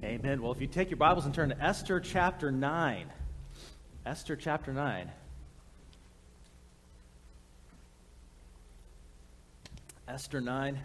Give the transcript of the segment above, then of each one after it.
Amen. Well, if you take your Bibles and turn to Esther chapter 9. Esther chapter 9. Esther 9.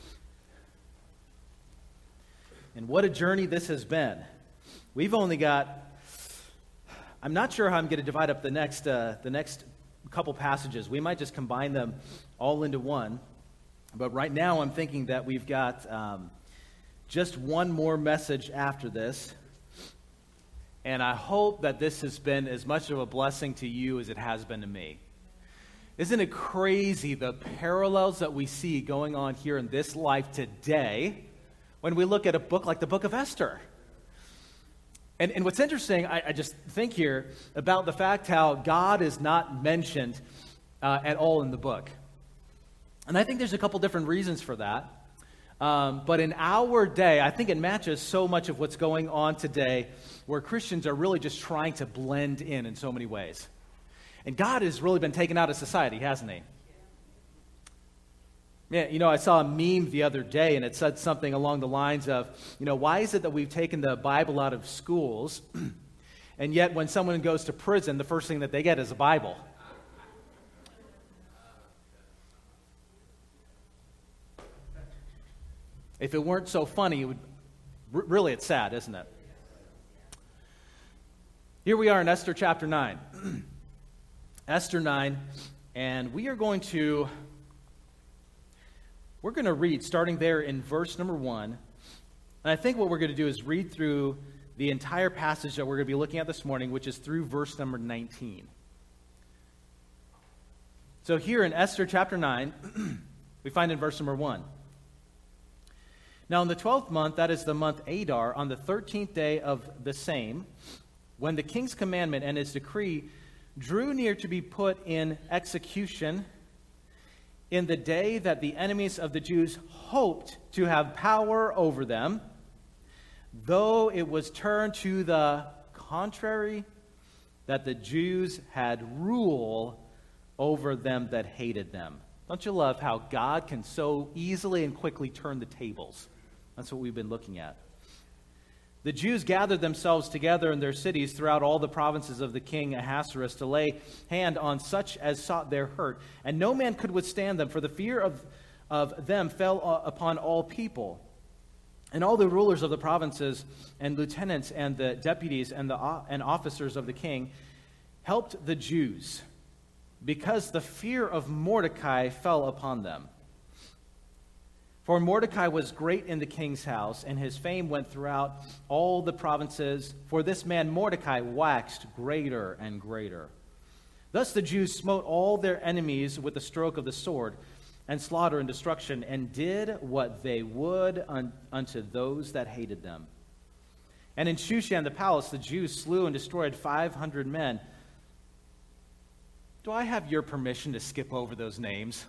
And what a journey this has been. We've only got, I'm not sure how I'm going to divide up the next couple passages. We might just combine them all into one. But right now I'm thinking that we've got just one more message after this. And I hope that this has been as much of a blessing to you as it has been to me. Isn't it crazy the parallels that we see going on here in this life today when we look at a book like the book of Esther? And what's interesting, I just think here about the fact how God is not mentioned at all in the book. And I think there's a couple different reasons for that. But in our day, I think it matches so much of what's going on today where Christians are really just trying to blend in so many ways. And God has really been taken out of society, hasn't he? Yeah, I saw a meme the other day, and it said something along the lines of, why is it that we've taken the Bible out of schools, and yet when someone goes to prison, the first thing that they get is a Bible? If it weren't so funny, really it's sad, isn't it? Here we are in Esther chapter 9. Esther 9, and we're going to read starting there in verse number 1. And I think what we're going to do is read through the entire passage that we're going to be looking at this morning, which is through verse number 19. So here in Esther chapter 9, we find in verse number 1. Now in the 12th month, that is the month Adar, on the 13th day of the same, when the king's commandment and his decree drew near to be put in execution, in the day that the enemies of the Jews hoped to have power over them, though it was turned to the contrary, that the Jews had rule over them that hated them. Don't you love how God can so easily and quickly turn the tables? That's what we've been looking at. The Jews gathered themselves together in their cities throughout all the provinces of the king Ahasuerus to lay hand on such as sought their hurt, and no man could withstand them, for the fear of them fell upon all people. And all the rulers of the provinces and lieutenants and the deputies and officers of the king helped the Jews, because the fear of Mordecai fell upon them. For Mordecai was great in the king's house, and his fame went throughout all the provinces. For this man Mordecai waxed greater and greater. Thus the Jews smote all their enemies with the stroke of the sword, and slaughter and destruction, and did what they would unto those that hated them. And in Shushan the palace the Jews slew and destroyed 500 men. Do I have your permission to skip over those names?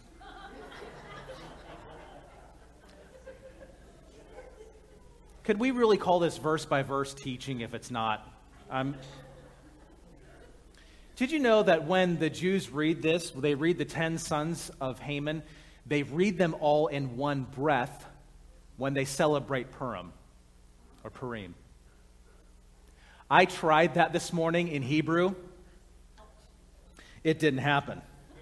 Could we really call this verse-by-verse teaching if it's not? Did you know that when the Jews read this, they read the 10 sons of Haman, they read them all in one breath when they celebrate Purim, or Purim? I tried that this morning in Hebrew. It didn't happen.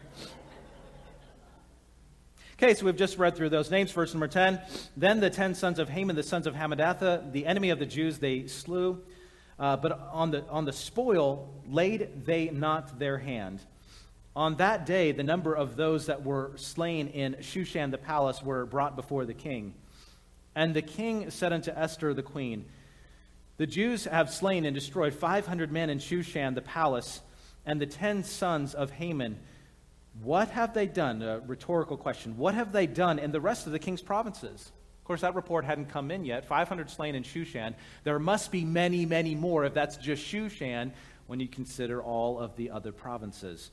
Okay, so we've just read through those names. Verse number 10. Then the 10 sons of Haman, the sons of Hammedatha, the enemy of the Jews, they slew. But on the spoil laid they not their hand. On that day, the number of those that were slain in Shushan the palace were brought before the king. And the king said unto Esther the queen, the Jews have slain and destroyed 500 men in Shushan the palace, and the 10 sons of Haman. What have they done? A rhetorical question. What have they done in the rest of the king's provinces? Of course, that report hadn't come in yet. 500 slain in Shushan. There must be many, many more if that's just Shushan when you consider all of the other provinces.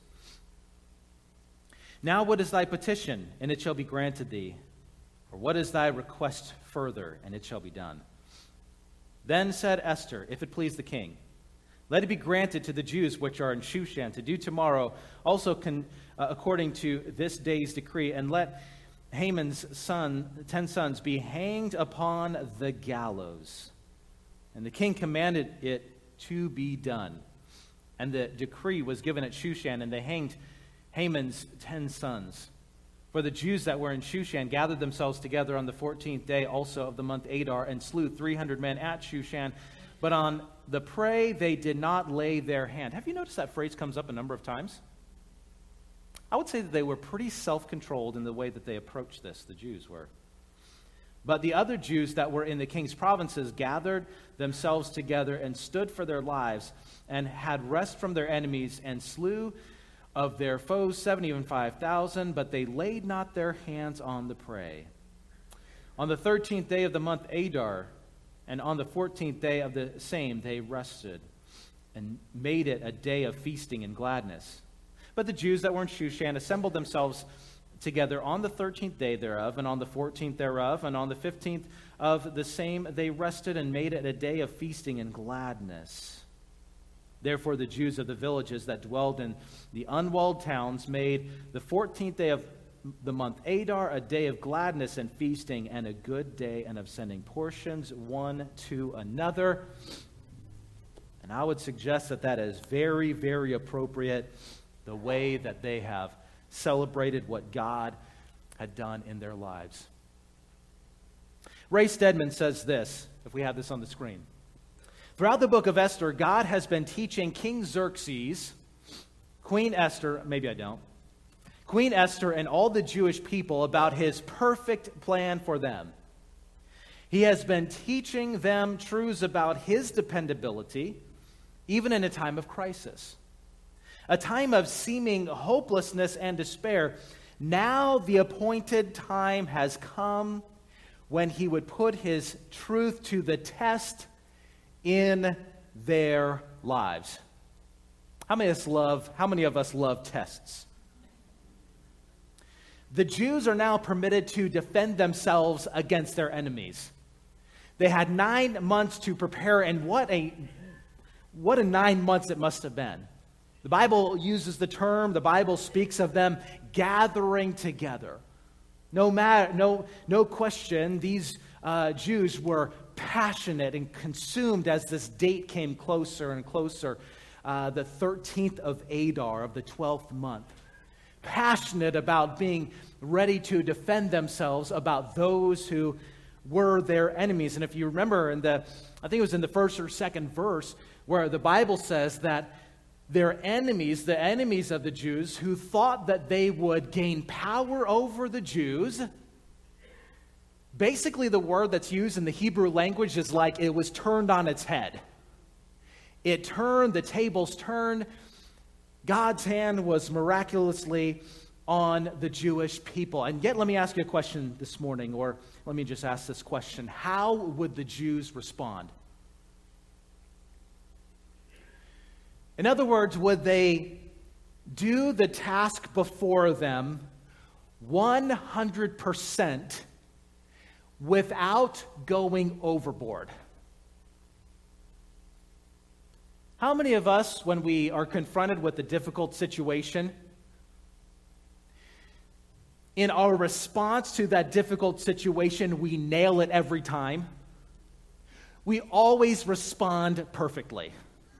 Now what is thy petition, and it shall be granted thee? Or what is thy request further, and it shall be done? Then said Esther, if it please the king, let it be granted to the Jews which are in Shushan to do tomorrow also according to this day's decree, and let Haman's 10 sons be hanged upon the gallows. And the king commanded it to be done. And the decree was given at Shushan, and they hanged Haman's 10 sons. For the Jews that were in Shushan gathered themselves together on the 14th day also of the month Adar, and slew 300 men at Shushan. But on the prey they did not lay their hand. Have you noticed that phrase comes up a number of times? I would say that they were pretty self-controlled in the way that they approached this, the Jews were. But the other Jews that were in the king's provinces gathered themselves together and stood for their lives, and had rest from their enemies, and slew of their foes 75,000, but they laid not their hands on the prey. On the 13th day of the month Adar, and on the 14th day of the same, they rested, and made it a day of feasting and gladness. But the Jews that were in Shushan assembled themselves together on the 13th day thereof, and on the 14th thereof, and on the 15th of the same, they rested and made it a day of feasting and gladness. Therefore the Jews of the villages that dwelled in the unwalled towns made the 14th day of the month Adar a day of gladness and feasting, and a good day, and of sending portions one to another. And I would suggest that that is very, very appropriate, the way that they have celebrated what God had done in their lives. Ray Stedman says this, if we have this on the screen. Throughout the book of Esther, God has been teaching King Xerxes, Queen Esther, maybe I don't, Queen Esther and all the Jewish people about his perfect plan for them. He has been teaching them truths about his dependability, even in a time of crisis. A time of seeming hopelessness and despair. Now the appointed time has come when he would put his truth to the test in their lives. How many of us love tests? The Jews are now permitted to defend themselves against their enemies. They had 9 months to prepare, and what a 9 months it must have been. The Bible uses the term, the Bible speaks of them gathering together. No question, these Jews were passionate and consumed as this date came closer and closer, the 13th of Adar of the 12th month. Passionate about being ready to defend themselves about those who were their enemies. And if you remember, I think it was in the first or second verse, where the Bible says that their enemies, the enemies of the Jews, who thought that they would gain power over the Jews, basically the word that's used in the Hebrew language is like it was turned on its head. It turned, the tables turned. God's hand was miraculously on the Jewish people. And yet, let me ask you a question this morning, or let me just ask this question. How would the Jews respond? In other words, would they do the task before them 100% without going overboard? How many of us, when we are confronted with a difficult situation, in our response to that difficult situation, we nail it every time? We always respond perfectly.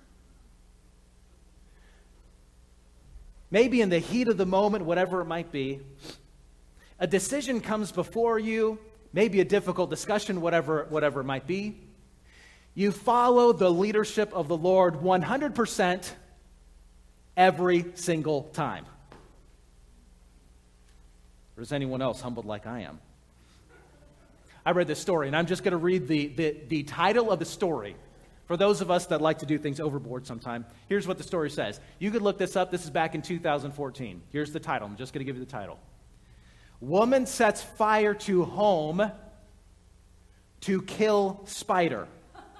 Maybe in the heat of the moment, whatever it might be, a decision comes before you, maybe a difficult discussion, whatever it might be. You follow the leadership of the Lord 100% every single time. Or is anyone else humbled like I am? I read this story, and I'm just going to read the title of the story. For those of us that like to do things overboard sometime, here's what the story says. You could look this up. This is back in 2014. Here's the title. I'm just going to give you the title. Woman sets fire to home to kill spider.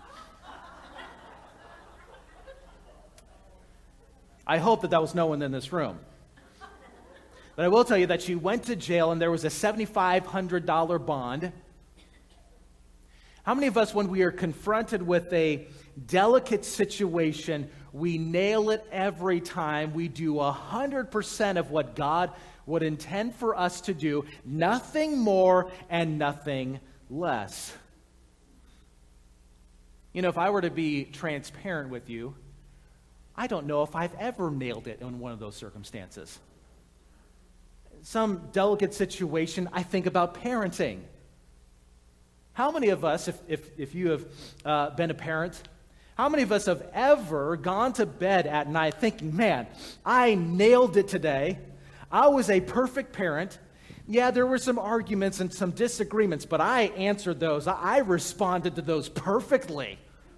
I hope that was no one in this room. But I will tell you that she went to jail and there was a $7,500 bond. How many of us, when we are confronted with a delicate situation, we nail it every time? We do 100% of what God would intend for us to do, nothing more and nothing less. If I were to be transparent with you, I don't know if I've ever nailed it in one of those circumstances. Some delicate situation, I think about parenting. How many of us, if you have been a parent, how many of us have ever gone to bed at night thinking, man, I nailed it today. I was a perfect parent. Yeah, there were some arguments and some disagreements, but I answered those. I responded to those perfectly.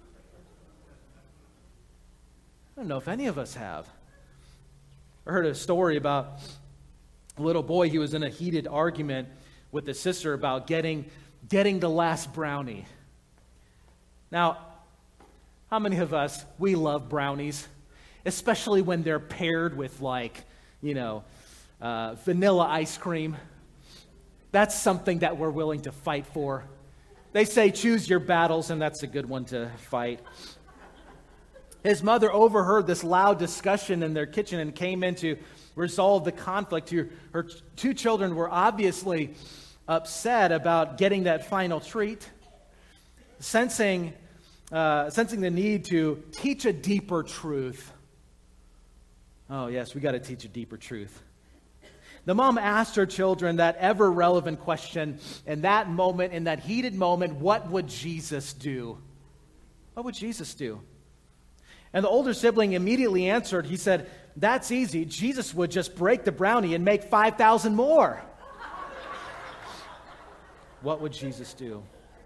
I don't know if any of us have. I heard a story about a little boy. He was in a heated argument with his sister about getting the last brownie. Now, how many of us, we love brownies, especially when they're paired with vanilla ice cream? That's something that we're willing to fight for. They say choose your battles, and that's a good one to fight. His mother overheard this loud discussion in their kitchen and came in to resolve the conflict. Her two children were obviously upset about getting that final treat, sensing the need to teach a deeper truth. Oh, yes, we got to teach a deeper truth. The mom asked her children that ever-relevant question in that moment, in that heated moment, what would Jesus do? What would Jesus do? And the older sibling immediately answered. He said, that's easy. Jesus would just break the brownie and make 5,000 more. What would Jesus do?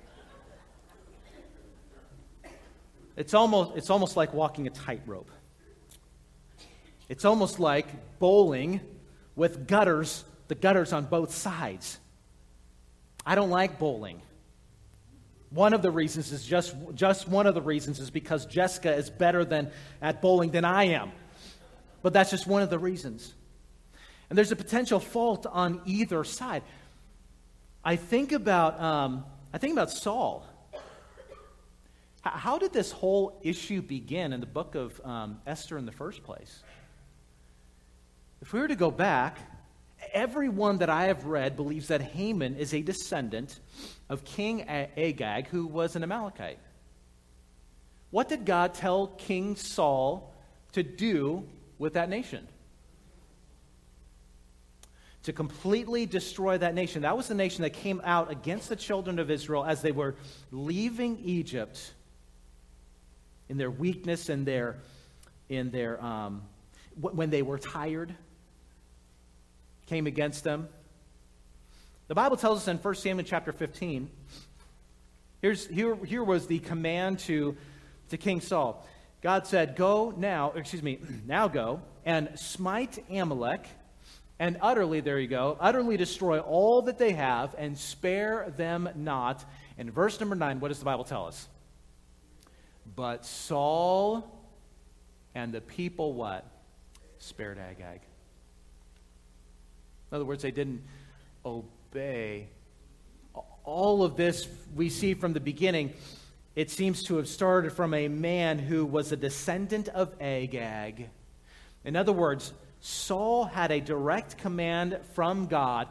It's almost like walking a tightrope. It's almost like bowling with gutters, the gutters on both sides. I don't like bowling. One of the reasons is just one of the reasons is because Jessica is better at bowling than I am. But that's just one of the reasons. And there's a potential fault on either side. I think about Saul. How did this whole issue begin in the book of Esther in the first place? If we were to go back, everyone that I have read believes that Haman is a descendant of King Agag, who was an Amalekite. What did God tell King Saul to do with that nation? To completely destroy that nation. That was the nation that came out against the children of Israel as they were leaving Egypt in their weakness and when they were tired, came against them. The Bible tells us in 1 Samuel chapter 15, here was the command to King Saul. God said, now go and smite Amalek and utterly destroy all that they have and spare them not. And verse number 9, what does the Bible tell us? But Saul and the people what? Spared Agag. In other words, they didn't obey. All of this we see from the beginning. It seems to have started from a man who was a descendant of Agag. In other words, Saul had a direct command from God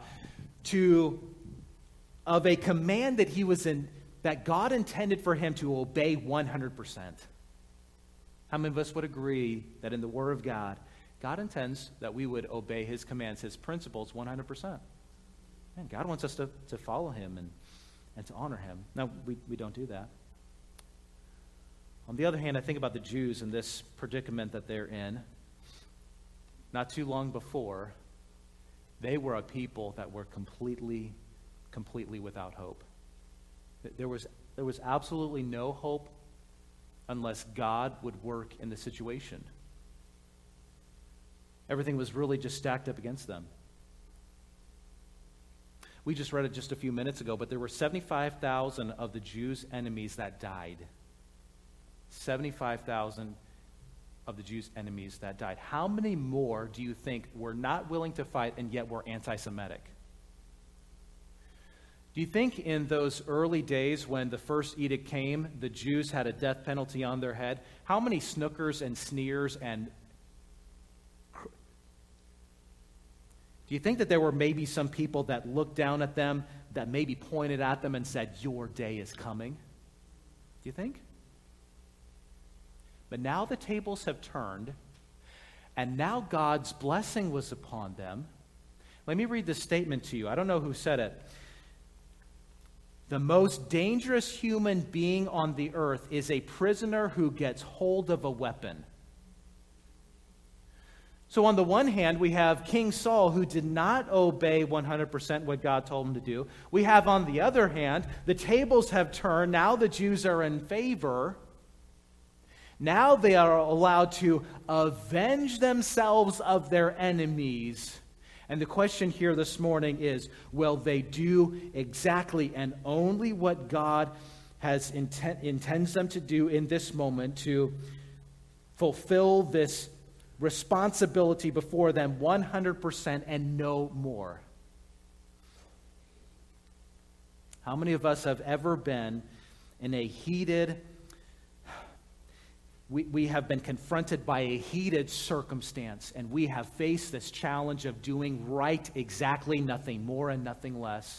of a command that God intended for him to obey 100%. How many of us would agree that in the Word of God, God intends that we would obey His commands, His principles 100%? Man, God wants us to follow Him and to honor Him. No, we don't do that. On the other hand, I think about the Jews and this predicament that they're in. Not too long before, they were a people that were completely without hope. There was absolutely no hope unless God would work in the situation. Everything was really just stacked up against them. We just read it just a few minutes ago, but there were 75,000 of the Jews' enemies that died. 75,000 of the Jews' enemies that died. How many more do you think were not willing to fight and yet were anti-Semitic? Do you think in those early days when the first edict came, the Jews had a death penalty on their head? How many snookers and sneers and... Do you think that there were maybe some people that looked down at them, that maybe pointed at them and said, your day is coming? Do you think? But now the tables have turned, and now God's blessing was upon them. Let me read this statement to you. I don't know who said it. The most dangerous human being on the earth is a prisoner who gets hold of a weapon. So on the one hand, we have King Saul, who did not obey 100% what God told him to do. We have, on the other hand, the tables have turned. Now the Jews are in favor. Now they are allowed to avenge themselves of their enemies. And the question here this morning is, will they do exactly and only what God intends them to do in this moment to fulfill this responsibility before them 100% and no more? How many of us have ever been in a heated, we have been confronted by a heated circumstance, and we have faced this challenge of doing right exactly nothing more and nothing less?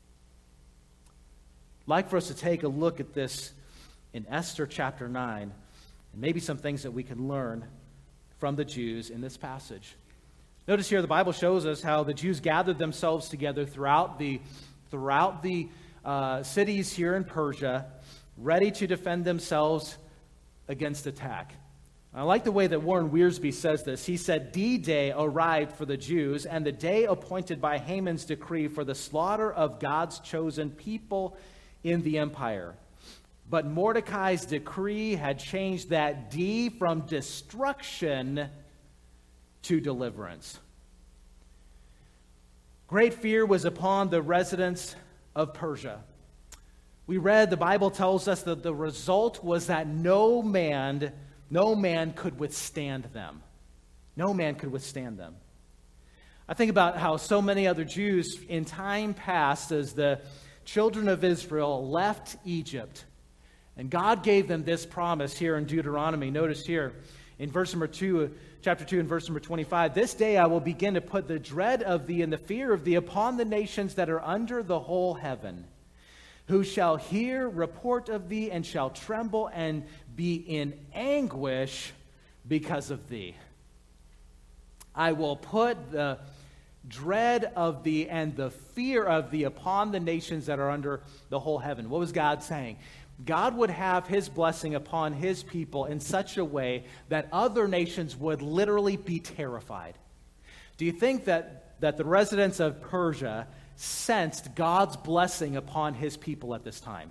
I'd like for us to take a look at this in Esther chapter 9, and maybe some things that we can learn from the Jews in this passage. Notice here the Bible shows us how the Jews gathered themselves together throughout the cities here in Persia, ready to defend themselves against attack. I like the way that Warren Wiersbe says this. He said, D-Day arrived for the Jews, and the day appointed by Haman's decree for the slaughter of God's chosen people in the empire. But Mordecai's decree had changed that D from destruction to deliverance. Great fear was upon the residents of Persia. We read, the Bible tells us that the result was that no man could withstand them. No man could withstand them. I think about how so many other Jews in time past, as the children of Israel left Egypt, and God gave them this promise here in Deuteronomy. Notice here in verse number 2, chapter 2 and verse number 25, this day I will begin to put the dread of thee and the fear of thee upon the nations that are under the whole heaven, who shall hear report of thee and shall tremble and be in anguish because of thee. I will put the dread of thee and the fear of thee upon the nations that are under the whole heaven. What was God saying? God would have his blessing upon his people in such a way that other nations would literally be terrified. Do you think that the residents of Persia sensed God's blessing upon his people at this time?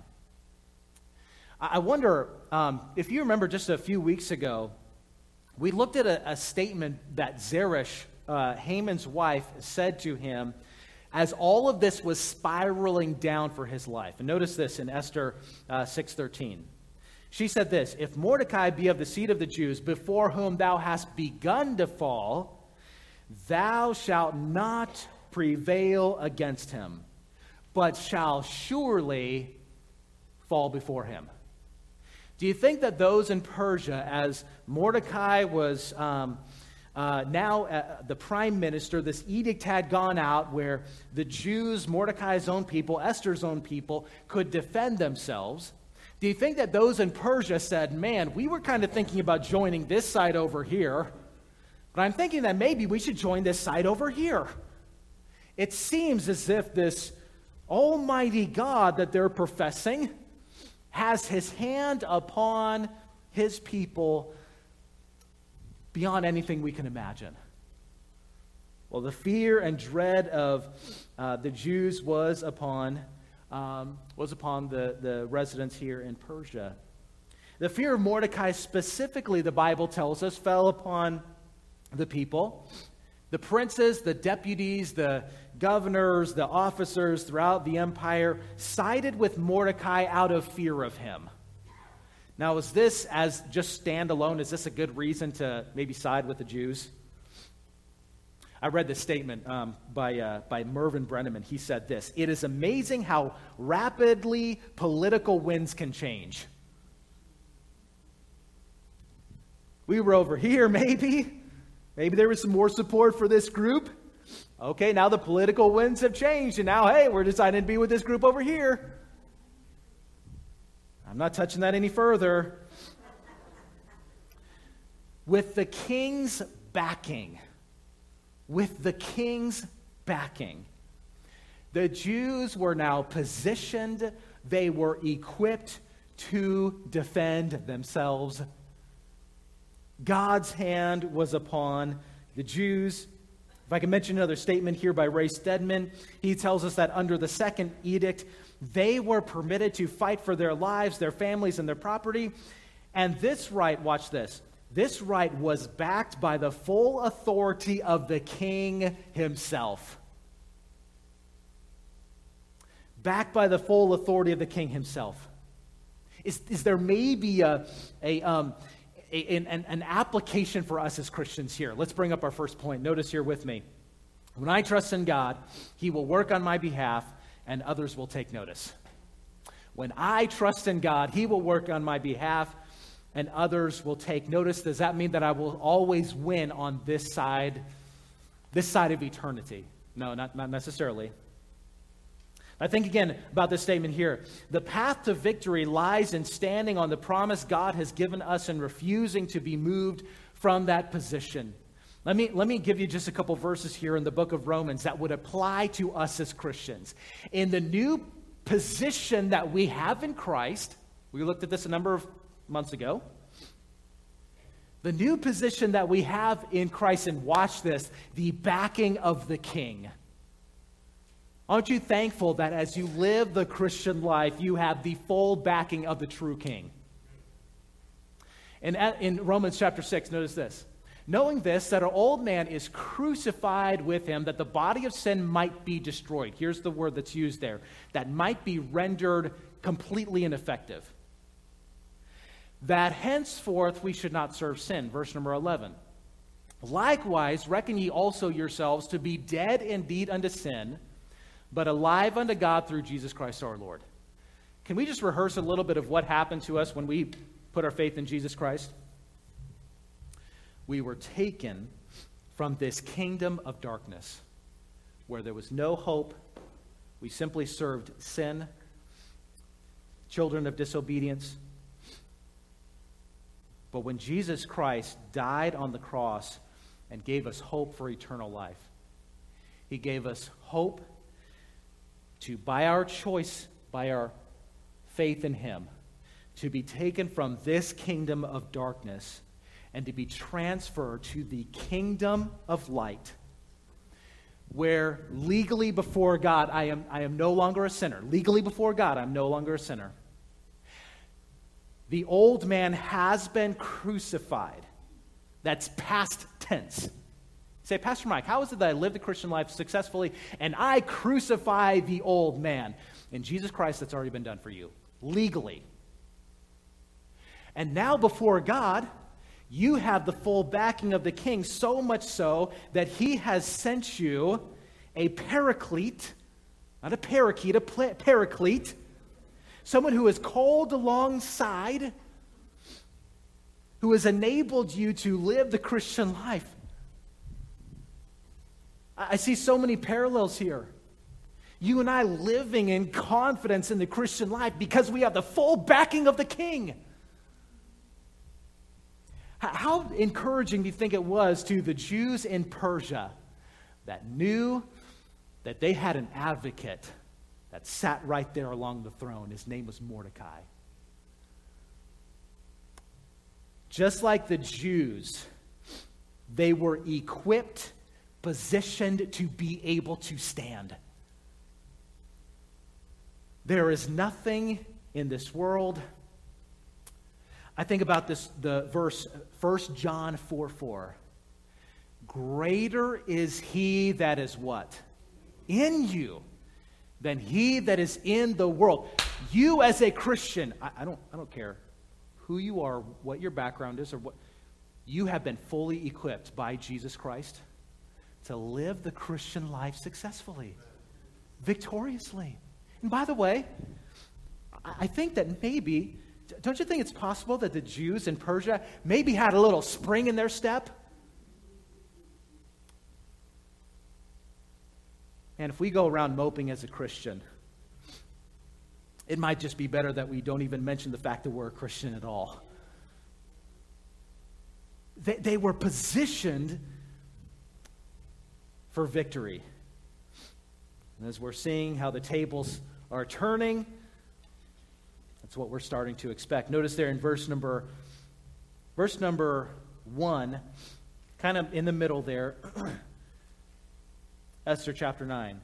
I wonder if you remember just a few weeks ago, we looked at a statement that Zeresh, Haman's wife, said to him as all of this was spiraling down for his life. And notice this in Esther 6:13. She said this, if Mordecai be of the seed of the Jews, before whom thou hast begun to fall, thou shalt not prevail against him, but shall surely fall before him. Do you think that those in Persia, as Mordecai was now the prime minister, this edict had gone out where the Jews, Mordecai's own people, Esther's own people, could defend themselves? Do you think that those in Persia said, man, we were kind of thinking about joining this side over here, but I'm thinking that maybe we should join this side over here? It seems as if this almighty God that they're professing has his hand upon his people beyond anything we can imagine. Well, the fear and dread of the Jews was upon the residents here in Persia. The fear of Mordecai specifically, the Bible tells us, fell upon the people. The princes, the deputies, the governors, the officers throughout the empire sided with Mordecai out of fear of him. Now, is this, as just standalone, is this a good reason to maybe side with the Jews? I read this statement by Mervyn Brenneman. He said this, it is amazing how rapidly political winds can change. We were over here, maybe. Maybe there was some more support for this group. Okay, now the political winds have changed, and now, hey, we're deciding to be with this group over here. I'm not touching that any further. with the king's backing. With the king's backing. The Jews were now positioned, they were equipped to defend themselves. God's hand was upon the Jews. If I can mention another statement here by Ray Stedman, he tells us that under the second edict, they were permitted to fight for their lives, their families, and their property. And this right, watch this, this right was backed by the full authority of the king himself. Backed by the full authority of the king himself. Is there maybe an application for us as Christians here? Let's bring up our first point. Notice here with me. When I trust in God, He will work on my behalf and others will take notice. When I trust in God, He will work on my behalf and others will take notice. Does that mean that I will always win on this side of eternity? No, not necessarily. I think again about this statement here. The path to victory lies in standing on the promise God has given us and refusing to be moved from that position. Let me give you just a couple verses here in the book of Romans that would apply to us as Christians. In the new position that we have in Christ, we looked at this a number of months ago. The new position that we have in Christ, and watch this, the backing of the King. Aren't you thankful that as you live the Christian life, you have the full backing of the true King? And in Romans chapter 6, notice this. Knowing this, that our old man is crucified with him, that the body of sin might be destroyed. Here's the word that's used there. That might be rendered completely ineffective. That henceforth we should not serve sin. Verse number 11. Likewise, reckon ye also yourselves to be dead indeed unto sin, but alive unto God through Jesus Christ our Lord. Can we just rehearse a little bit of what happened to us when we put our faith in Jesus Christ? We were taken from this kingdom of darkness where there was no hope. We simply served sin, children of disobedience. But when Jesus Christ died on the cross and gave us hope for eternal life, He gave us hope to, by our choice, by our faith in Him, to be taken from this kingdom of darkness and to be transferred to the kingdom of light, where legally before God, I am no longer a sinner. Legally before God, I'm no longer a sinner. The old man has been crucified. That's past tense. Say, Pastor Mike, how is it that I live the Christian life successfully and I crucify the old man? In Jesus Christ, that's already been done for you, legally. And now before God, you have the full backing of the King, so much so that He has sent you a paraclete, not a parakeet, a paraclete, someone who is called alongside, who has enabled you to live the Christian life. I see so many parallels here. You and I living in confidence in the Christian life because we have the full backing of the King. How encouraging do you think it was to the Jews in Persia that knew that they had an advocate that sat right there along the throne? His name was Mordecai. Just like the Jews, they were equipped, positioned to be able to stand. There is nothing in this world. I think about this, the verse 1 John 4:4. Greater is He that is what? In you than he that is in the world. You as a Christian, I don't care who you are, what your background is, or what, you have been fully equipped by Jesus Christ to live the Christian life successfully, victoriously. And by the way, I think that maybe, don't you think it's possible that the Jews in Persia maybe had a little spring in their step? And if we go around moping as a Christian, it might just be better that we don't even mention the fact that we're a Christian at all. They were positioned for victory. And as we're seeing how the tables are turning, that's what we're starting to expect. Notice there in verse number 1, kind of in the middle there, Esther chapter 9.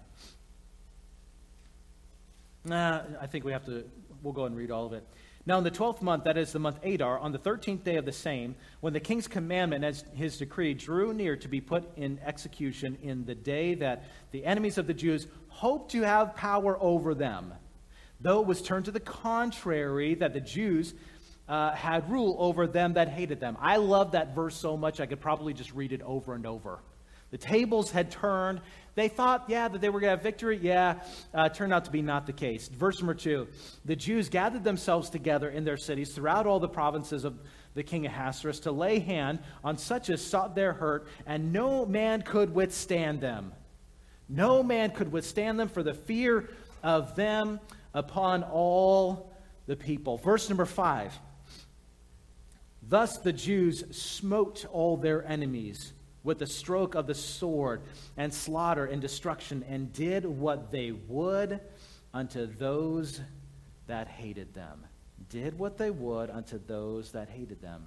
I think we'll go ahead and read all of it. Now in the 12th month, that is the month Adar, on the 13th day of the same, when the king's commandment as his decree drew near to be put in execution in the day that the enemies of the Jews hoped to have power over them, though it was turned to the contrary, that the Jews had rule over them that hated them. I love that verse so much I could probably just read it over and over. The tables had turned. They thought, that they were going to have victory. Turned out to be not the case. Verse number 2, the Jews gathered themselves together in their cities throughout all the provinces of the king Ahasuerus to lay hand on such as sought their hurt, and no man could withstand them. No man could withstand them for the fear of them upon all the people. Verse number 5, thus the Jews smote all their enemies with the stroke of the sword, and slaughter and destruction, and did what they would unto those that hated them. Did what they would unto those that hated them.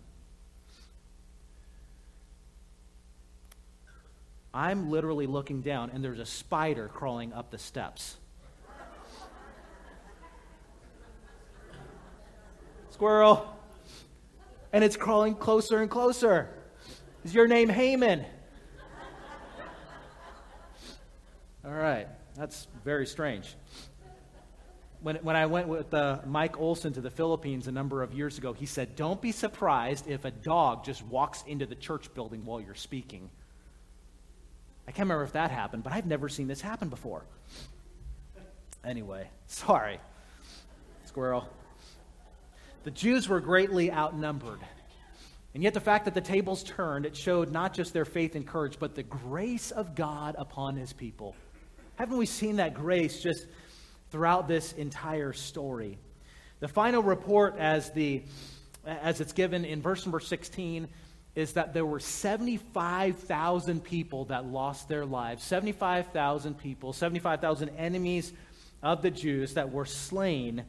I'm literally looking down, and there's a spider crawling up the steps. Squirrel. And it's crawling closer and closer. Is your name Haman? All right, that's very strange. When I went with Mike Olson to the Philippines a number of years ago, he said, don't be surprised if a dog just walks into the church building while you're speaking. I can't remember if that happened, but I've never seen this happen before. Anyway, sorry, squirrel. The Jews were greatly outnumbered. And yet the fact that the tables turned, it showed not just their faith and courage, but the grace of God upon his people. Haven't we seen that grace just throughout this entire story? The final report as it's given in verse number 16 is that there were 75,000 people that lost their lives. 75,000 people, 75,000 enemies of the Jews that were slain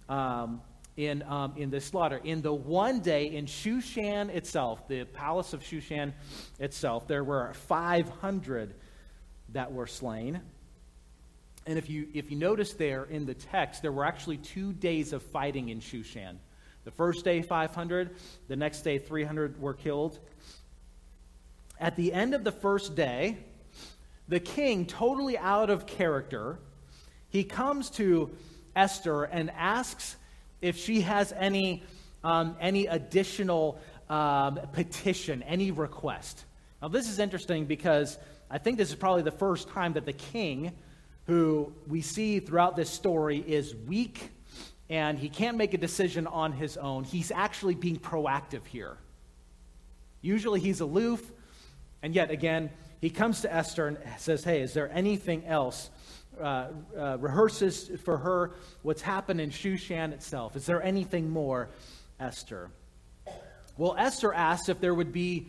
in this slaughter. In the one day in Shushan itself, the palace of Shushan itself, there were 500 that were slain. And if you notice there in the text, there were actually 2 days of fighting in Shushan. The first day, 500. The next day, 300 were killed. At the end of the first day, the king, totally out of character, he comes to Esther and asks if she has any additional petition, any request. Now, this is interesting because I think this is probably the first time that the king, who we see throughout this story, is weak and he can't make a decision on his own. He's actually being proactive here. Usually he's aloof, and yet again, he comes to Esther and says, hey, is there anything else? Rehearses for her what's happened in Shushan itself. Is there anything more, Esther? Well, Esther asks if there could be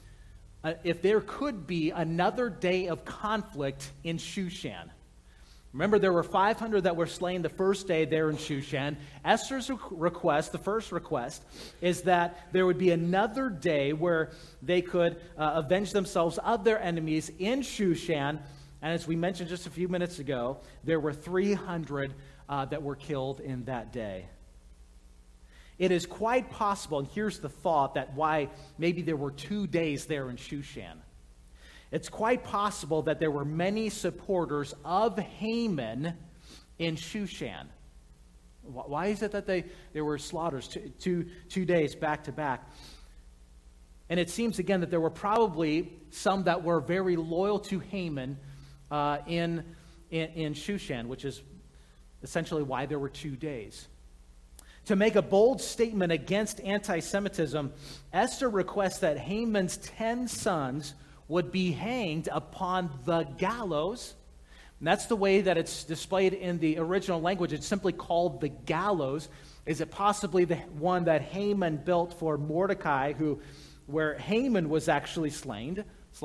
another day of conflict in Shushan. Remember, there were 500 that were slain the first day there in Shushan. Esther's request, the first request, is that there would be another day where they could avenge themselves of their enemies in Shushan. And as we mentioned just a few minutes ago, there were 300 that were killed in that day. It is quite possible, and here's the thought, that why maybe there were 2 days there in Shushan. It's quite possible that there were many supporters of Haman in Shushan. Why is it that there were slaughters two days back to back? And it seems again that there were probably some that were very loyal to Haman in Shushan, which is essentially why there were 2 days. To make a bold statement against anti-Semitism, Esther requests that Haman's 10 sons would be hanged upon the gallows. And that's the way that it's displayed in the original language. It's simply called the gallows. Is it possibly the one that Haman built for Mordecai, who where Haman was actually slain.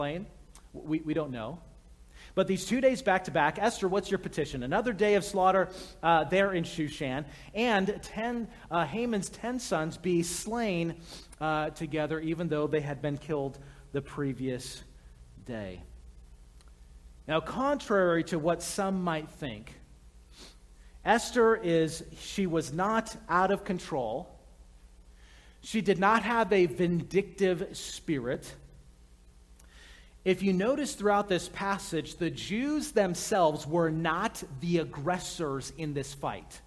We don't know. But these 2 days back to back, Esther, what's your petition? Another day of slaughter there in Shushan, and Haman's 10 sons be slain together, even though they had been killed the previous day. Now, contrary to what some might think, Esther she was not out of control. She did not have a vindictive spirit. If you notice throughout this passage, the Jews themselves were not the aggressors in this fight.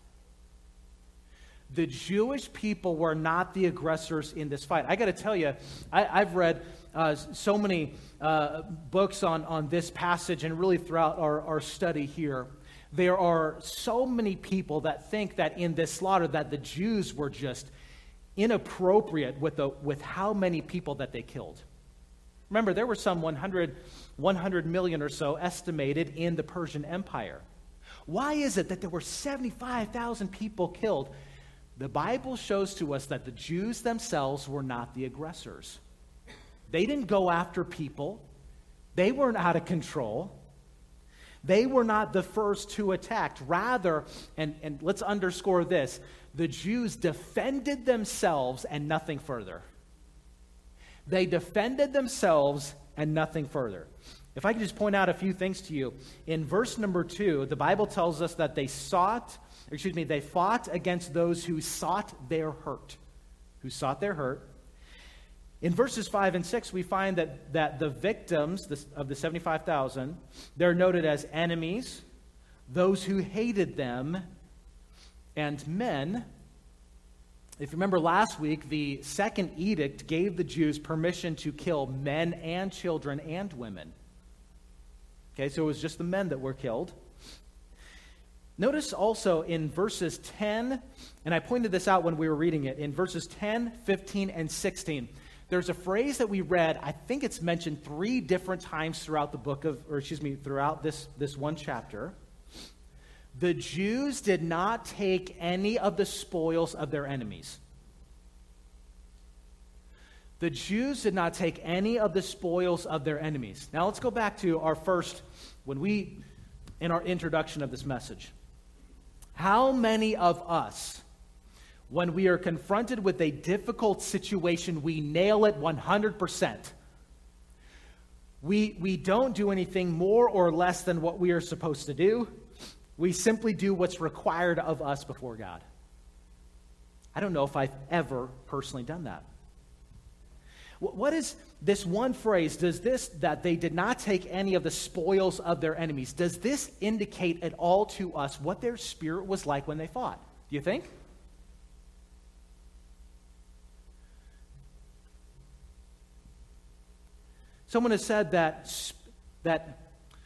The Jewish people were not the aggressors in this fight. I got to tell you, I've read so many books on this passage and really throughout our study here. There are so many people that think that in this slaughter that the Jews were just inappropriate with how many people that they killed. Remember, there were some 100 million or so estimated in the Persian Empire. Why is it that there were 75,000 people killed? The Bible shows to us that the Jews themselves were not the aggressors. They didn't go after people. They weren't out of control. They were not the first to attack. Rather, and let's underscore this, the Jews defended themselves and nothing further. They defended themselves and nothing further. If I could just point out a few things to you. In verse number 2, the Bible tells us that they fought against those who sought their hurt. Who sought their hurt. In verses 5 and 6, we find that the victims of the 75,000, they're noted as enemies, those who hated them, and men. If you remember last week, the second edict gave the Jews permission to kill men and children and women. Okay, so it was just the men that were killed. Notice also in verses 10, and I pointed this out when we were reading it, in verses 10, 15, and 16, there's a phrase that we read, I think it's mentioned 3 different times throughout throughout this one chapter. The Jews did not take any of the spoils of their enemies. The Jews did not take any of the spoils of their enemies. Now let's go back to in our introduction of this message. How many of us, when we are confronted with a difficult situation, we nail it 100%? We don't do anything more or less than what we are supposed to do. We simply do what's required of us before God. I don't know if I've ever personally done that. What is this one phrase, that they did not take any of the spoils of their enemies, does this indicate at all to us what their spirit was like when they fought? Do you think? Someone has said that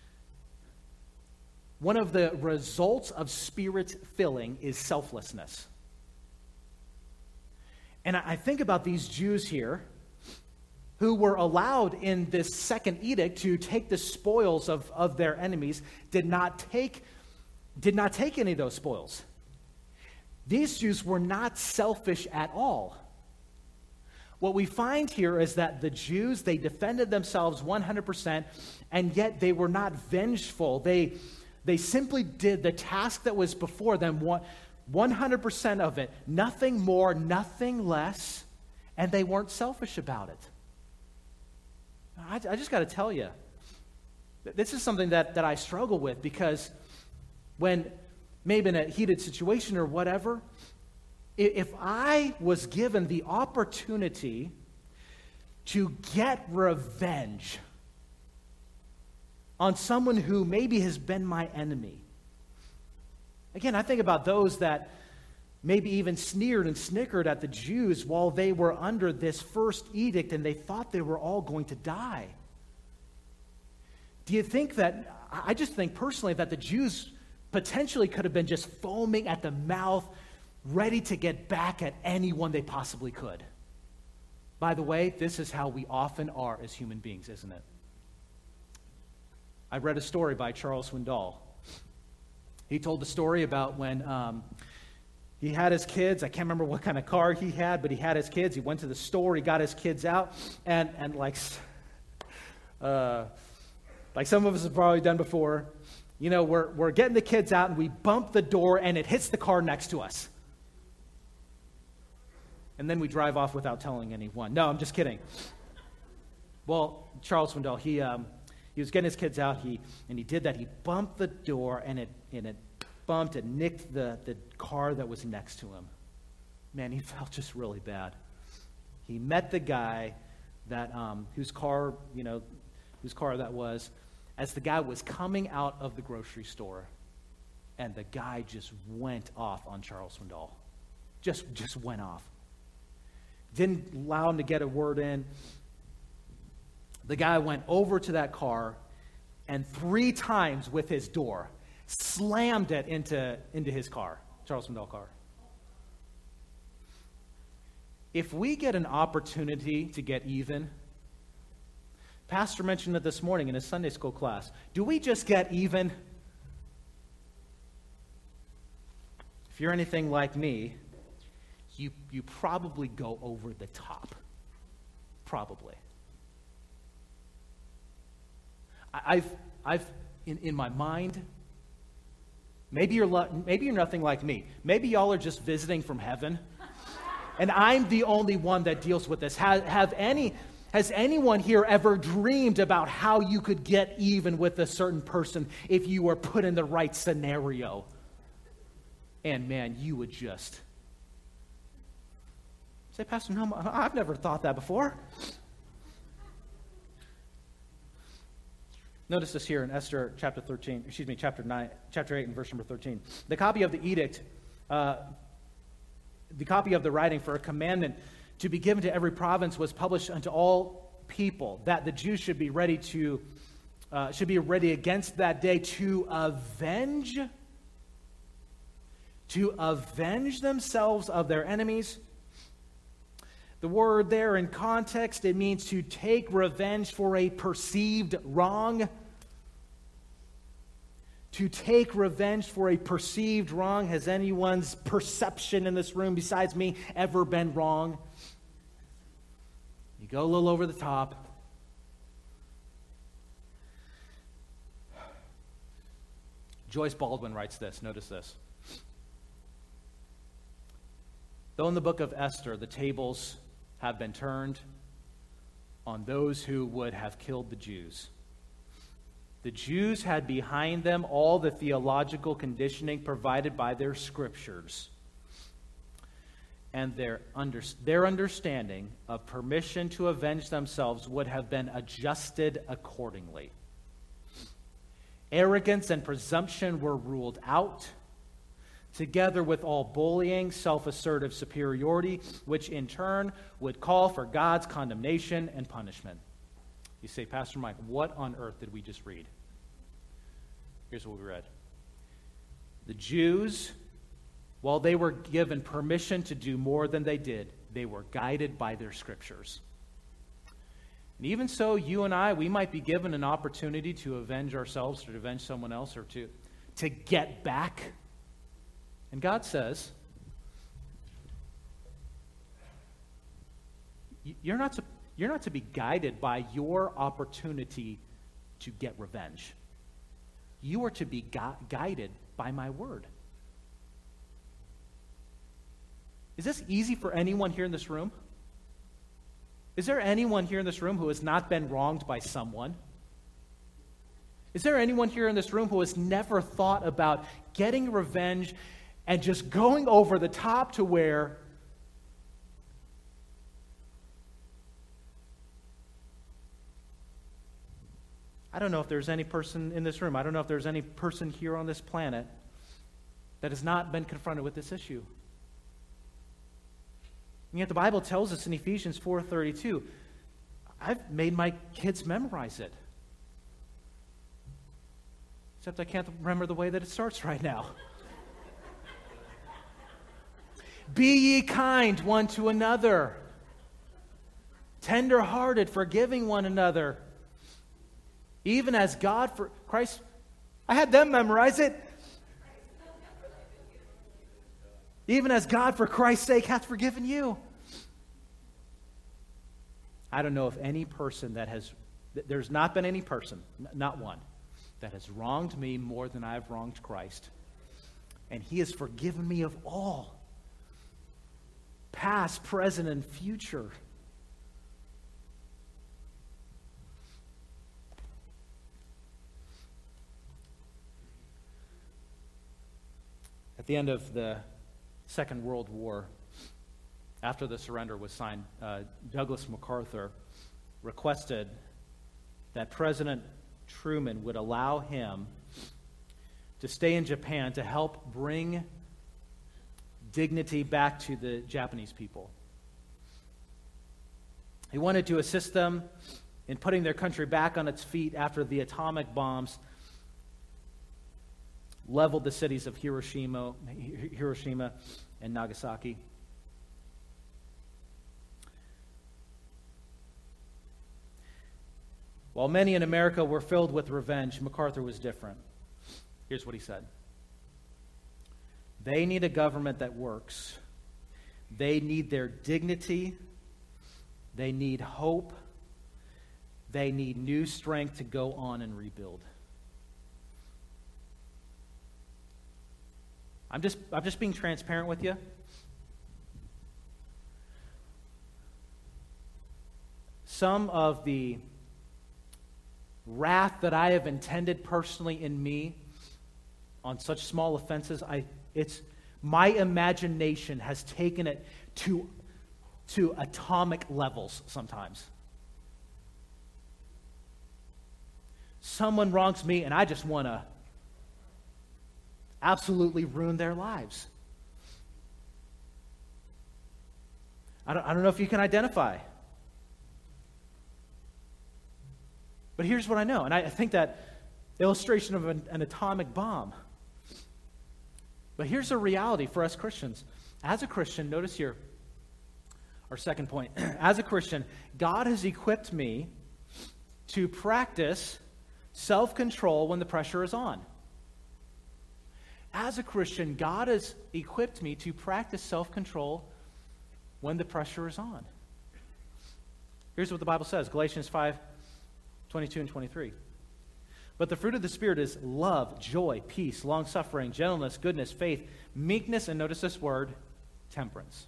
one of the results of spirit filling is selflessness. And I think about these Jews here who were allowed in this second edict to take the spoils of their enemies, did not take any of those spoils. These Jews were not selfish at all. What we find here is that the Jews, they defended themselves 100%, and yet they were not vengeful. They simply did the task that was before them, 100% of it, nothing more, nothing less, and they weren't selfish about it. I just got to tell you, this is something that I struggle with, because when maybe in a heated situation or whatever, if I was given the opportunity to get revenge on someone who maybe has been my enemy. Again, I think about those that maybe even sneered and snickered at the Jews while they were under this first edict and they thought they were all going to die. Do you think I just think personally that the Jews potentially could have been just foaming at the mouth, ready to get back at anyone they possibly could. By the way, this is how we often are as human beings, isn't it? I read a story by Charles Swindoll. He told the story about when He had his kids. I can't remember what kind of car he had, but he had his kids. He went to the store. He got his kids out. And like some of us have probably done before, we're getting the kids out and we bump the door and it hits the car next to us. And then we drive off without telling anyone. No, I'm just kidding. Well, Charles Swindoll, he was getting his kids out. He did that. He bumped the door and it bumped and nicked the car that was next to him. Man, he felt just really bad. He met the guy that whose car that was, as the guy was coming out of the grocery store, and the guy just went off on Charles Swindoll. Just went off. Didn't allow him to get a word in. The guy went over to that car and 3 times with his door slammed it into his car, Charles Swindoll car. If we get an opportunity to get even, Pastor mentioned it this morning in his Sunday school class, do we just get even? If you're anything like me, you probably go over the top. Probably. I've in my mind, maybe you're nothing like me. Maybe y'all are just visiting from heaven, and I'm the only one that deals with this. Has anyone here ever dreamed about how you could get even with a certain person if you were put in the right scenario? And man, you would just say, Pastor, no, I've never thought that before. Notice this here in Esther chapter 8 and verse number 13. The copy of the edict, the copy of the writing for a commandment to be given to every province was published unto all people, that the Jews should be ready against that day to avenge themselves of their enemies. The word there in context, it means to take revenge for a perceived wrong. To take revenge for a perceived wrong. Has anyone's perception in this room besides me ever been wrong? You go a little over the top. Joyce Baldwin writes this. Notice this. Though in the book of Esther, the tables have been turned on those who would have killed the Jews. The Jews had behind them all the theological conditioning provided by their scriptures. And their understanding of permission to avenge themselves would have been adjusted accordingly. Arrogance and presumption were ruled out, together with all bullying, self-assertive superiority, which in turn would call for God's condemnation and punishment. You say, Pastor Mike, what on earth did we just read? Here's what we read. The Jews, while they were given permission to do more than they did, they were guided by their scriptures. And even so, you and I, we might be given an opportunity to avenge ourselves or to avenge someone else or to get back. And God says, you're not to be guided by your opportunity to get revenge. You are to be guided by my word. Is this easy for anyone here in this room? Is there anyone here in this room who has not been wronged by someone? Is there anyone here in this room who has never thought about getting revenge and just going over the top to where I don't know if there's any person in this room, I don't know if there's any person here on this planet that has not been confronted with this issue. And yet the Bible tells us in Ephesians 4:32, I've made my kids memorize it. Except I can't remember the way that it starts right now. Be ye kind one to another, tender-hearted, forgiving one another, even as God for Christ. I had them memorize it. even as God, for Christ's sake, hath forgiven you. I don't know if any person there's not been any person, not one, that has wronged me more than I've wronged Christ. And he has forgiven me of all, past, present, and future. At the end of the Second World War, after the surrender was signed, Douglas MacArthur requested that President Truman would allow him to stay in Japan to help bring dignity back to the Japanese people. He wanted to assist them in putting their country back on its feet after the atomic bombs leveled the cities of Hiroshima and Nagasaki. While many in America were filled with revenge, MacArthur was different. Here's what he said. They need a government that works. They need their dignity. They need hope. They need new strength to go on and rebuild. I'm just being transparent with you. Some of the wrath that I have intended personally in me on such small offenses, my imagination has taken it to atomic levels sometimes. Someone wrongs me and I just want to absolutely ruin their lives. I don't know if you can identify. But here's what I know, and I think that illustration of an atomic bomb. But here's a reality for us Christians. As a Christian, notice here, our second point. As a Christian, God has equipped me to practice self-control when the pressure is on. As a Christian, God has equipped me to practice self-control when the pressure is on. Here's what the Bible says, Galatians 5:22 and 23. But the fruit of the Spirit is love, joy, peace, long-suffering, gentleness, goodness, faith, meekness, and notice this word, temperance.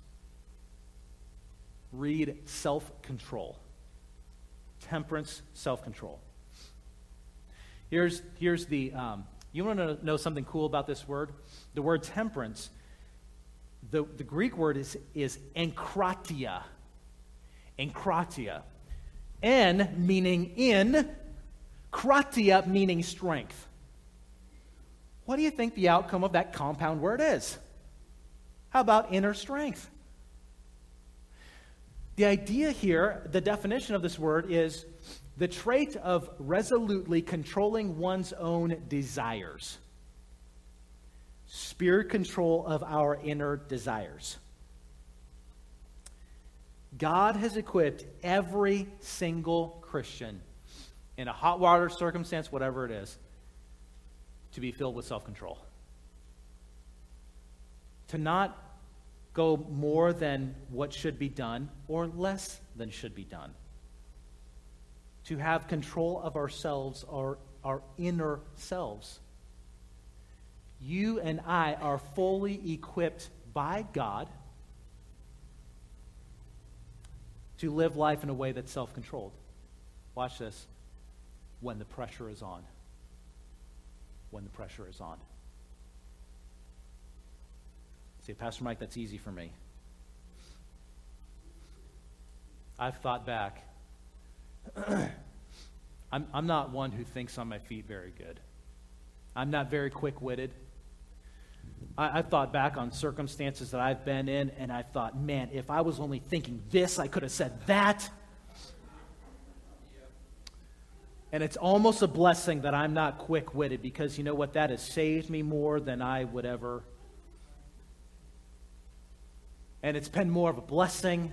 Read self-control. Temperance, self-control. Here's the, you want to know something cool about this word? The word temperance, the Greek word is enkratia. Enkratia. En meaning in, kratia meaning strength. What do you think the outcome of that compound word is? How about inner strength? The idea here, the definition of this word is the trait of resolutely controlling one's own desires. Spirit control of our inner desires. God has equipped every single Christian in a hot water circumstance, whatever it is, to be filled with self-control. To not go more than what should be done or less than should be done. To have control of ourselves, our inner selves. You and I are fully equipped by God to live life in a way that's self-controlled. Watch this. When the pressure is on. When the pressure is on. Say, Pastor Mike, that's easy for me. I've thought back. I'm not one who thinks on my feet very good. I'm not very quick-witted. I've thought back on circumstances that I've been in, and I've thought, man, if I was only thinking this, I could have said that. And it's almost a blessing that I'm not quick-witted, because you know what? That has saved me more than I would ever. And it's been more of a blessing.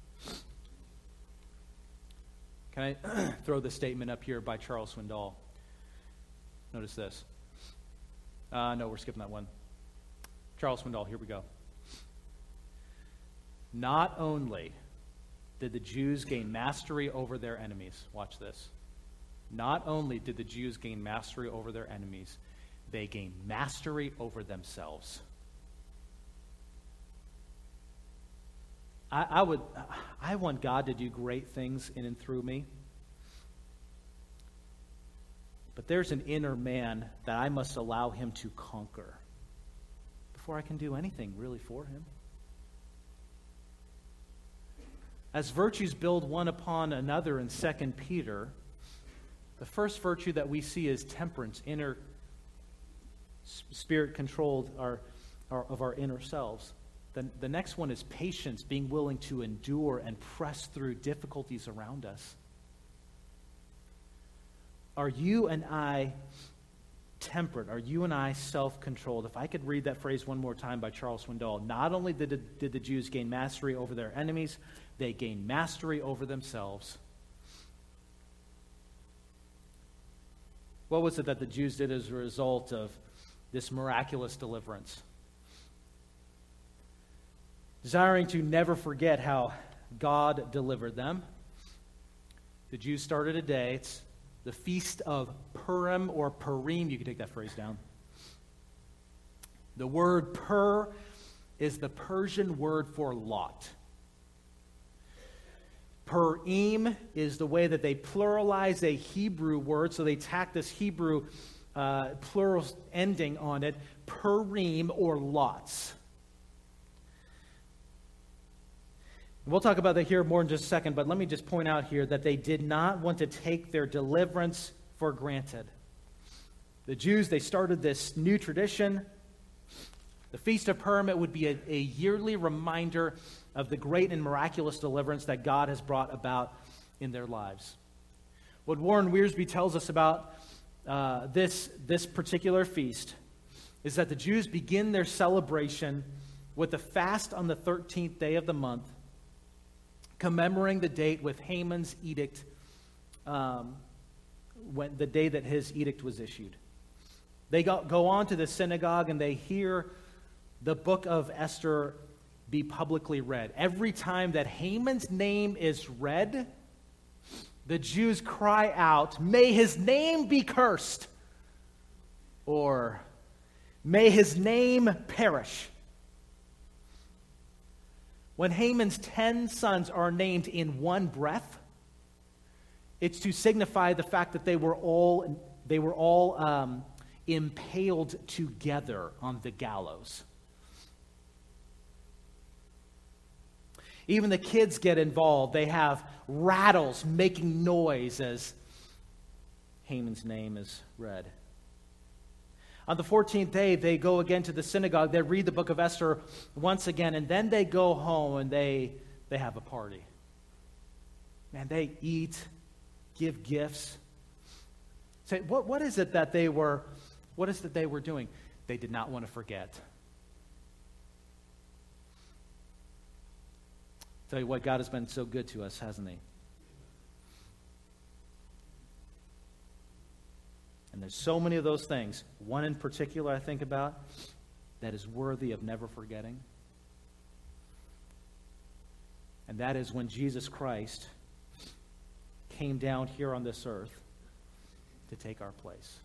Can I throw the statement up here by Charles Swindoll? Notice this. No, we're skipping that one. Charles Swindoll, here we go. Not only did the Jews gain mastery over their enemies, watch this. Not only did the Jews gain mastery over their enemies, they gained mastery over themselves. I want God to do great things in and through me. But there's an inner man that I must allow him to conquer before I can do anything really for him. As virtues build one upon another in 2 Peter, the first virtue that we see is temperance, inner spirit-controlled of our inner selves. The next one is patience, being willing to endure and press through difficulties around us. Are you and I temperate? Are you and I self-controlled? If I could read that phrase one more time by Charles Swindoll. Not only did the Jews gain mastery over their enemies, they gained mastery over themselves. What was it that the Jews did as a result of this miraculous deliverance? Desiring to never forget how God delivered them, the Jews started a day. It's the Feast of Purim or Purim. You can take that phrase down. The word pur is the Persian word for lot. Purim is the way that they pluralize a Hebrew word, so they tack this Hebrew plural ending on it, Purim or lots. We'll talk about that here more in just a second, but let me just point out here that they did not want to take their deliverance for granted. The Jews, they started this new tradition. The Feast of Purim, it would be a yearly reminder of the great and miraculous deliverance that God has brought about in their lives. What Warren Wiersbe tells us about this particular feast is that the Jews begin their celebration with a fast on the 13th day of the month, commemorating the date with Haman's edict, when the day that his edict was issued. They go on to the synagogue and they hear the book of Esther be publicly read. Every time that Haman's name is read, the Jews cry out, "May his name be cursed," or "May his name perish." When Haman's 10 sons are named in one breath, it's to signify the fact that they were all impaled together on the gallows. Even the kids get involved. They have rattles making noise as Haman's name is read. On the 14th day, they go again to the synagogue. They read the book of Esther once again, and then they go home and they have a party. Man, they eat, give gifts. Say, what is it that they were doing? They did not want to forget. Tell you what, God has been so good to us, hasn't he? And there's so many of those things. One in particular I think about that is worthy of never forgetting. And that is when Jesus Christ came down here on this earth to take our place.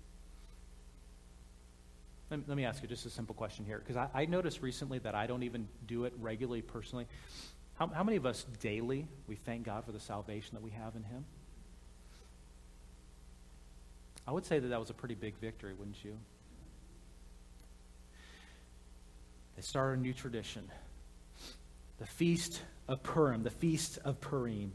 Let me ask you just a simple question here, because I noticed recently that I don't even do it regularly personally. How many of us daily, we thank God for the salvation that we have in him? I would say that was a pretty big victory, wouldn't you? They started a new tradition. The Feast of Purim, the Feast of Purim.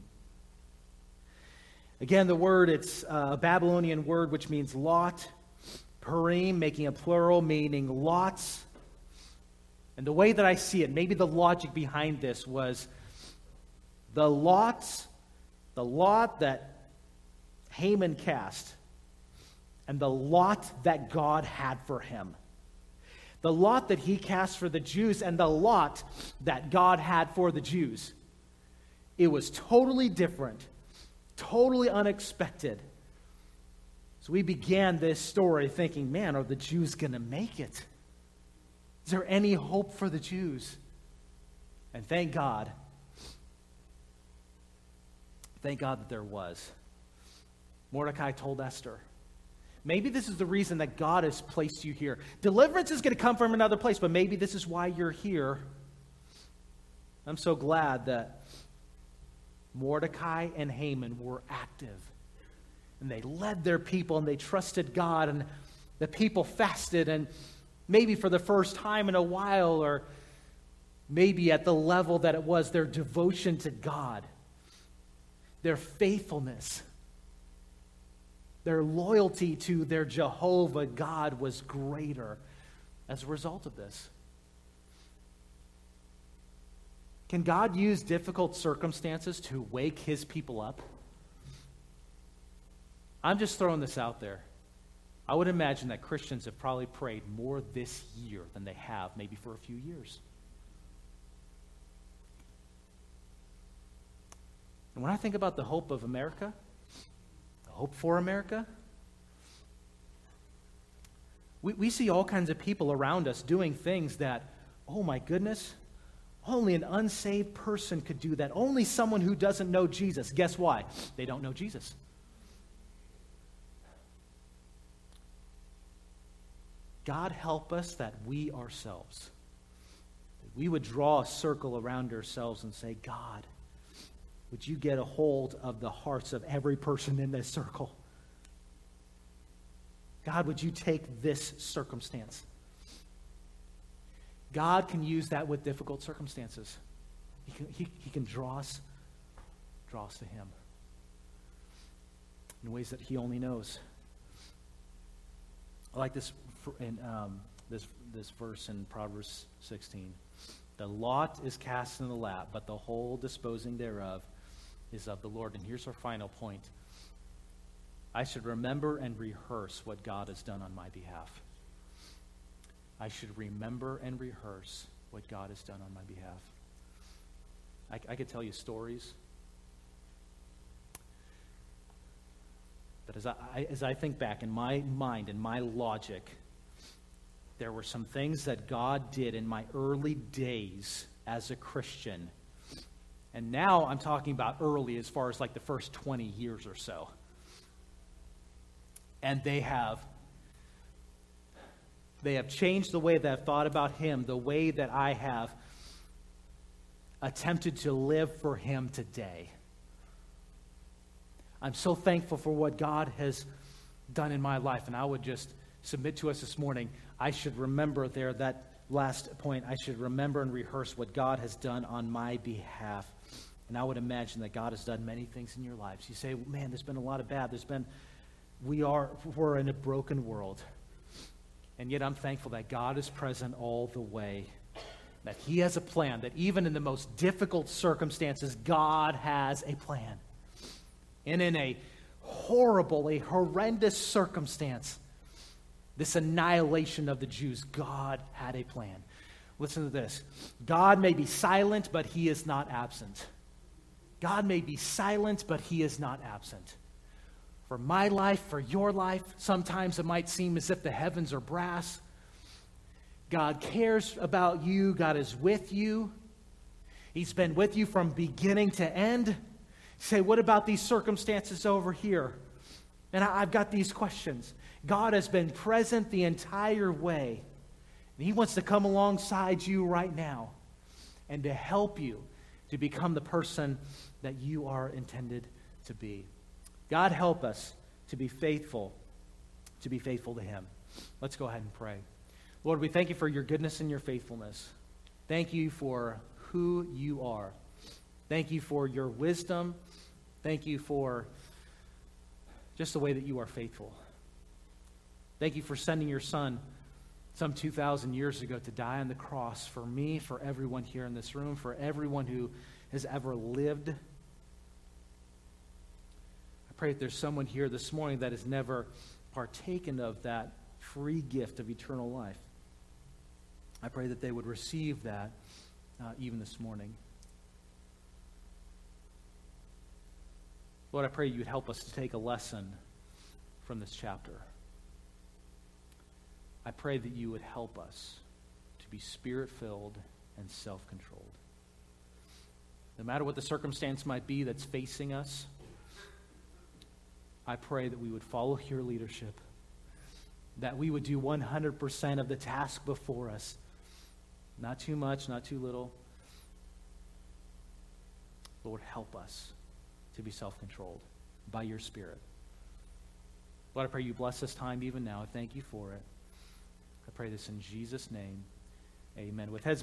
Again, the word, it's a Babylonian word which means lot. Purim, making a plural, meaning lots. And the way that I see it, maybe the logic behind this was the lot that Haman cast, and the lot that God had for him. The lot that he cast for the Jews and the lot that God had for the Jews. It was totally different, totally unexpected. So we began this story thinking, man, are the Jews going to make it? Is there any hope for the Jews? And thank God that there was. Mordecai told Esther, maybe this is the reason that God has placed you here. Deliverance is going to come from another place, but maybe this is why you're here. I'm so glad that Mordecai and Haman were active. And they led their people and they trusted God, and the people fasted, and maybe for the first time in a while, or maybe at the level that it was, their devotion to God, their faithfulness, their loyalty to their Jehovah God was greater as a result of this. Can God use difficult circumstances to wake his people up? I'm just throwing this out there. I would imagine that Christians have probably prayed more this year than they have maybe for a few years. And when I think about the hope of America, the hope for America, we see all kinds of people around us doing things that, oh my goodness, only an unsaved person could do that. Only someone who doesn't know Jesus. Guess why? They don't know Jesus. God help us that we ourselves, that we would draw a circle around ourselves and say, God, would you get a hold of the hearts of every person in this circle? God, would you take this circumstance? God can use that with difficult circumstances. He can draw us to him in ways that he only knows. I like this in this verse in Proverbs 16. The lot is cast in the lap, but the whole disposing thereof is of the Lord. And here's our final point. I should remember and rehearse what God has done on my behalf. I should remember and rehearse what God has done on my behalf. I could tell you stories. But as I think back in my mind, in my logic, there were some things that God did in my early days as a Christian. And now I'm talking about early as far as like the first 20 years or so. And they have changed the way that I've thought about him, the way that I have attempted to live for him today. I'm so thankful for what God has done in my life. And I would just submit to us this morning, I should remember there, that last point, I should remember and rehearse what God has done on my behalf. And I would imagine that God has done many things in your lives. You say, man, there's been a lot of bad. We're in a broken world. And yet I'm thankful that God is present all the way, that he has a plan, that even in the most difficult circumstances, God has a plan. And in a horrendous circumstance, this annihilation of the Jews, God had a plan. Listen to this. God may be silent, but he is not absent. God may be silent, but he is not absent. For my life, for your life, sometimes it might seem as if the heavens are brass. God cares about you. God is with you. He's been with you from beginning to end. You say, what about these circumstances over here? And I've got these questions. God has been present the entire way. And he wants to come alongside you right now and to help you to become the person that you are intended to be. God help us to be faithful to him. Let's go ahead and pray. Lord, we thank you for your goodness and your faithfulness. Thank you for who you are. Thank you for your wisdom. Thank you for just the way that you are faithful. Thank you for sending your son some 2,000 years ago to die on the cross for me, for everyone here in this room, for everyone who has ever lived. I pray that there's someone here this morning that has never partaken of that free gift of eternal life. I pray that they would receive that even this morning. Lord, I pray you would help us to take a lesson from this chapter. I pray that you would help us to be spirit-filled and self-controlled. No matter what the circumstance might be that's facing us, I pray that we would follow your leadership, that we would do 100% of the task before us. Not too much, not too little. Lord, help us to be self-controlled by your Spirit. Lord, I pray you bless this time even now. I thank you for it. I pray this in Jesus' name. Amen. With heads